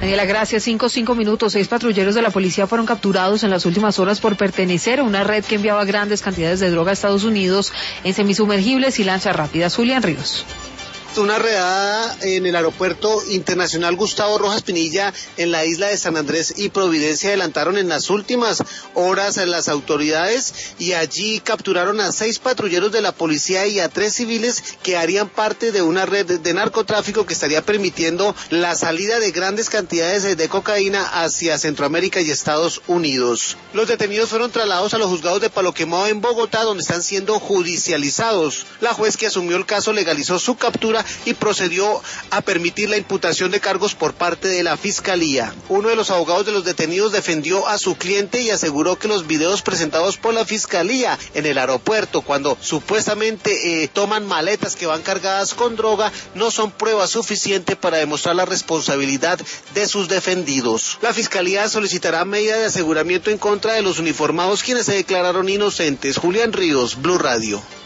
Daniela, gracias. 5 minutos. 6 patrulleros de la policía fueron capturados en las últimas horas por pertenecer a una red que enviaba grandes cantidades de droga a Estados Unidos en semisumergibles y lanchas rápidas. Julián Ríos. Una redada en el aeropuerto internacional Gustavo Rojas Pinilla en la isla de San Andrés y Providencia adelantaron en las últimas horas a las autoridades y allí capturaron a 6 patrulleros de la policía y a 3 civiles que harían parte de una red de narcotráfico que estaría permitiendo la salida de grandes cantidades de cocaína hacia Centroamérica y Estados Unidos. Los detenidos fueron trasladados a los juzgados de Palo Quemado en Bogotá, donde están siendo judicializados. La juez que asumió el caso legalizó su captura y procedió a permitir la imputación de cargos por parte de la Fiscalía. Uno de los abogados de los detenidos defendió a su cliente y aseguró que los videos presentados por la Fiscalía en el aeropuerto, cuando supuestamente toman maletas que van cargadas con droga, no son prueba suficiente para demostrar la responsabilidad de sus defendidos. La Fiscalía solicitará medida de aseguramiento en contra de los uniformados, quienes se declararon inocentes. Julián Ríos, Blue Radio.